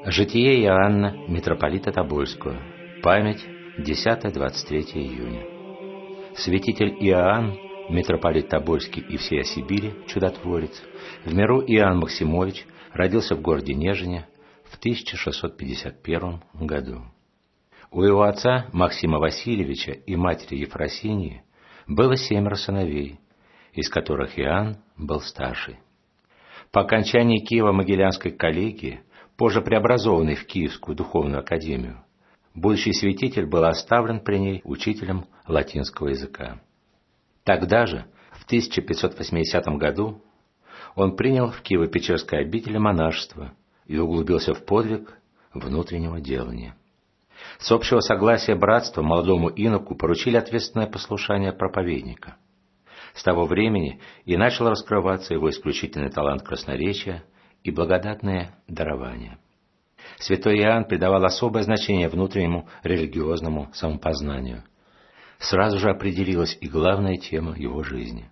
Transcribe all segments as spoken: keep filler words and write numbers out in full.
Житие Иоанна, митрополита Тобольского. Память десятое-двадцать третье июня. Святитель Иоанн, митрополит Тобольский и всея Сибири, чудотворец, в миру Иоанн Максимович, родился в городе Нежине в тысяча шестьсот пятьдесят первом году. У его отца Максима Васильевича и матери Ефросинии было семеро сыновей, из которых Иоанн был старший. По окончании Киево-Могилянской коллегии, позже преобразованной в Киевскую духовную академию, будущий святитель был оставлен при ней учителем латинского языка. Тогда же, в тысяча пятьсот восьмидесятом году, он принял в Киево-Печерской обители монашество и углубился в подвиг внутреннего делания. С общего согласия братства молодому иноку поручили ответственное послушание проповедника. С того времени и начал раскрываться его исключительный талант красноречия и благодатное дарование. Святой Иоанн придавал особое значение внутреннему религиозному самопознанию. Сразу же определилась и главная тема его жизни.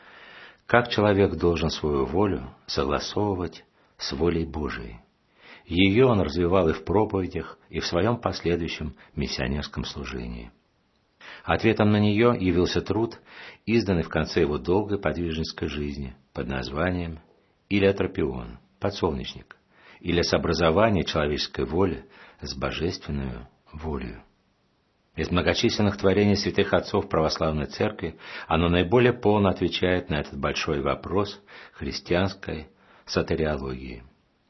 Как человек должен свою волю согласовывать с волей Божией. Ее он развивал и в проповедях, и в своем последующем миссионерском служении. Ответом на нее явился труд, изданный в конце его долгой подвижнической жизни под названием «Илиотропион», «Подсолнечник», или «Сообразование человеческой воли с божественную волею». Из многочисленных творений святых отцов православной церкви оно наиболее полно отвечает на этот большой вопрос христианской сотариологии.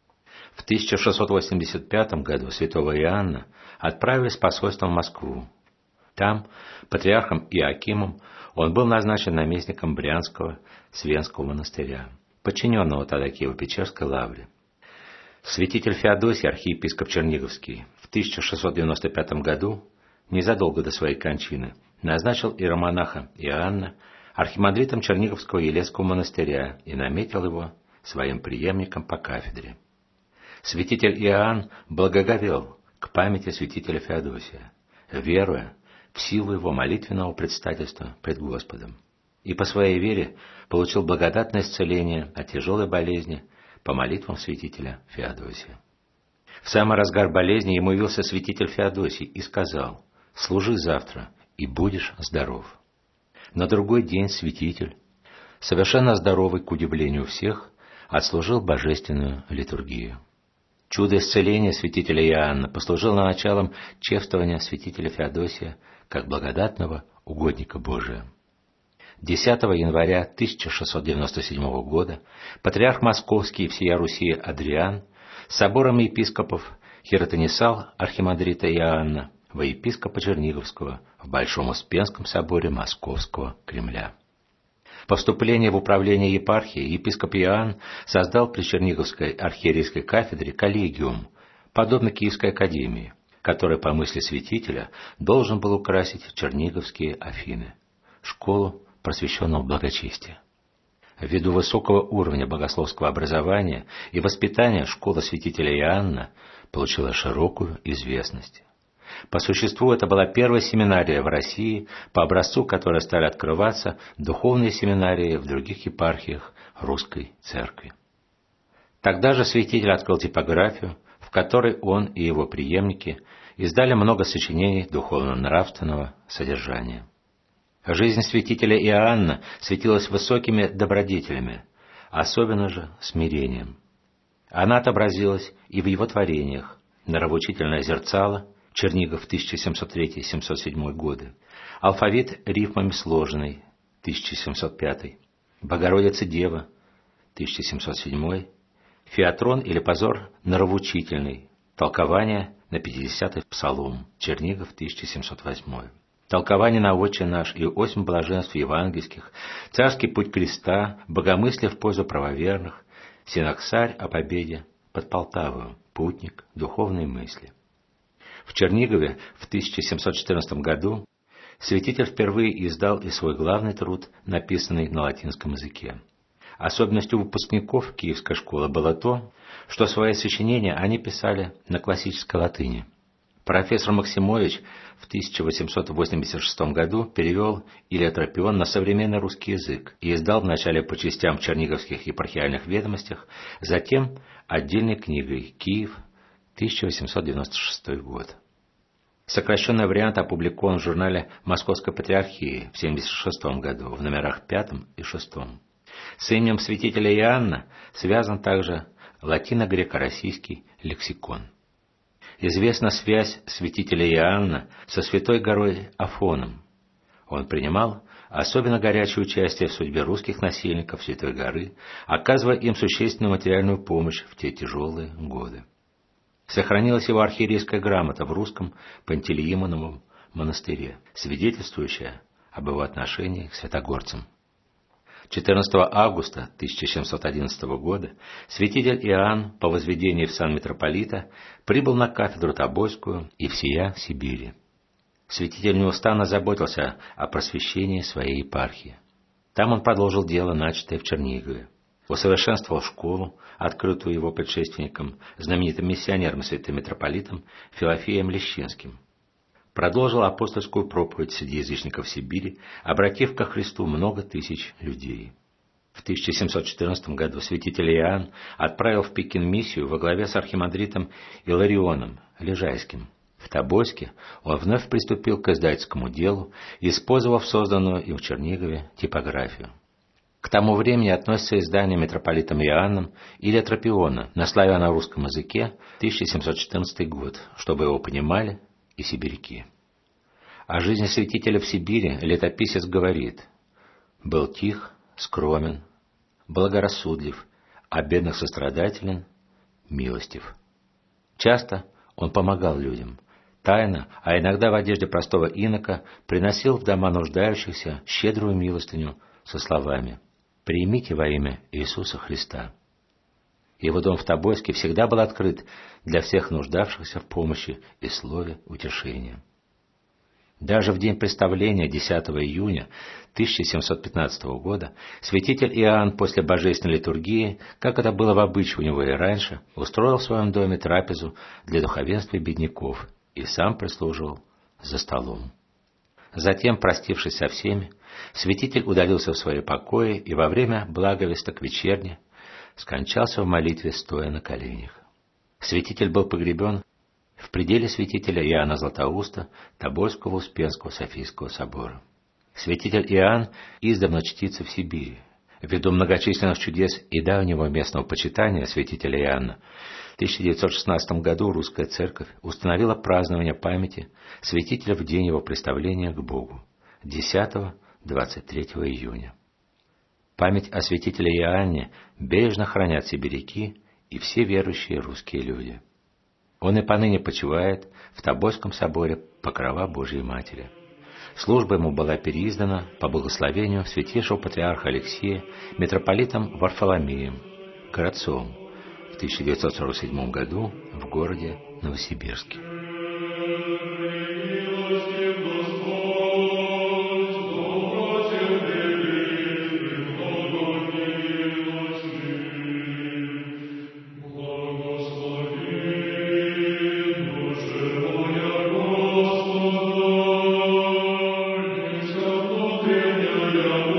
В тысяча шестьсот восемьдесят пятом году святого Иоанна отправили с посольством в Москву. Там, патриархом Иоакимом, он был назначен наместником Брянского Свенского монастыря, подчиненного тогда Киево-Печерской лавре. Святитель Феодосий, архиепископ Черниговский, в тысяча шестьсот девяносто пятом году, незадолго до своей кончины, назначил иеромонаха Иоанна архимандритом Черниговского Елецкого монастыря и наметил его своим преемником по кафедре. Святитель Иоанн благоговел к памяти святителя Феодосия, веруя в силу его молитвенного предстательства пред Господом, и по своей вере получил благодатное исцеление от тяжелой болезни по молитвам святителя Феодосия. В самый разгар болезни ему явился святитель Феодосий и сказал: «Служи завтра, и будешь здоров». На другой день святитель, совершенно здоровый к удивлению всех, отслужил божественную литургию. Чудо исцеления святителя Иоанна послужило началом чествования святителя Феодосия как благодатного угодника Божия. десятого января тысяча шестьсот девяносто седьмого года патриарх Московский и всея Руси Адриан с собором епископов хиротонесал архимандрита Иоанна во епископа Черниговского в Большом Успенском соборе Московского Кремля. По вступлении в управление епархии епископ Иоанн создал при Черниговской архиерейской кафедре коллегиум, подобно Киевской академии, который, по мысли святителя, должен был украсить черниговские Афины, школу просвещенного благочестия. Ввиду высокого уровня богословского образования и воспитания школа святителя Иоанна получила широкую известность. По существу это была первая семинария в России, по образцу которой стали открываться духовные семинарии в других епархиях русской церкви. Тогда же святитель открыл типографию, в которой он и его преемники издали много сочинений духовно-нравственного содержания. Жизнь святителя Иоанна светилась высокими добродетелями, особенно же смирением. Она отобразилась и в его творениях: «Нравоучительное зерцало», Чернигов, тысяча семьсот третий — семьсот седьмой годы, «Алфавит рифмами сложенный», тысяча семьсот пятый, «Богородица Дева», тысяча семьсот седьмой, «Феотрон или позор нравоучительный», толкование на пятидесятый псалом, Чернигов, тысяча семьсот восьмой, толкование на Отче наш и осьмь блаженств евангельских, царский путь креста, богомыслие в пользу правоверных, синоксарь о победе под Полтавою, путник духовной мысли. В Чернигове в тысяча семьсот четырнадцатом году святитель впервые издал и свой главный труд, написанный на латинском языке. Особенностью выпускников Киевской школы было то, что свои сочинения они писали на классической латыни. Профессор Максимович в тысяча восемьсот восемьдесят шестом году перевел «Илиотропион» на современный русский язык и издал вначале по частям в черниговских епархиальных ведомостях, затем отдельной книгой «Киев, тысяча восемьсот девяносто шестой год. Сокращенный вариант опубликован в журнале Московской Патриархии в семьдесят шестом году в номерах пятом и шестом. С именем святителя Иоанна связан также латино-греко-российский лексикон. Известна связь святителя Иоанна со святой горой Афоном. Он принимал особенно горячее участие в судьбе русских насельников Святой горы, оказывая им существенную материальную помощь в те тяжелые годы. Сохранилась его архиерейская грамота в русском Пантелеимоновом монастыре, свидетельствующая об его отношении к святогорцам. четырнадцатого августа тысяча семьсот одиннадцатого года святитель Иоанн по возведении в сан митрополита прибыл на кафедру Тобольскую и всея Сибири. Святитель неустанно заботился о просвещении своей епархии. Там он продолжил дело, начатое в Чернигове. Усовершенствовал школу, открытую его предшественником, знаменитым миссионером святым митрополитом Филофеем Лещинским. Продолжил апостольскую проповедь среди язычников Сибири, обратив ко Христу много тысяч людей. В тысяча семьсот четырнадцатом году святитель Иоанн отправил в Пекин миссию во главе с архимандритом Иларионом Лежайским. В Тобольске он вновь приступил к издательскому делу, использовав созданную им в Чернигове типографию. К тому времени относится издание митрополитом Иоанном Илия Тропиона на славяно-русском языке тысяча семьсот четырнадцатый год, чтобы его понимали и сибиряки. О жизни святителя в Сибири летописец говорит: «Был тих, скромен, благорассудлив, о бедных сострадателен, милостив». Часто он помогал людям, тайно, а иногда в одежде простого инока, приносил в дома нуждающихся щедрую милостыню со словами: «Примите во имя Иисуса Христа». Его дом в Тобольске всегда был открыт для всех нуждавшихся в помощи и слове утешения. Даже в день представления десятого июня тысяча семьсот пятнадцатого года святитель Иоанн после божественной литургии, как это было в обычае у него и раньше, устроил в своем доме трапезу для духовенства и бедняков и сам прислуживал за столом. Затем, простившись со всеми, святитель удалился в свои покои и во время благовесток вечерни скончался в молитве, стоя на коленях. Святитель был погребен в пределе святителя Иоанна Златоуста Тобольского Успенского Софийского собора. Святитель Иоанн издавна чтится в Сибири. Ввиду многочисленных чудес и давнего местного почитания святителя Иоанна, в тысяча девятьсот шестнадцатом году русская церковь установила празднование памяти святителя в день его представления к Богу, десятого-двадцать третьего июня. Память о святителе Иоанне бережно хранят сибиряки и все верующие русские люди. Он и поныне почивает в Тобольском соборе Покрова Божией Матери. Служба ему была переиздана по благословению святейшего патриарха Алексея митрополитом Варфоломеем Городцовым в тысяча девятьсот сорок седьмом году в городе Новосибирске. Господи,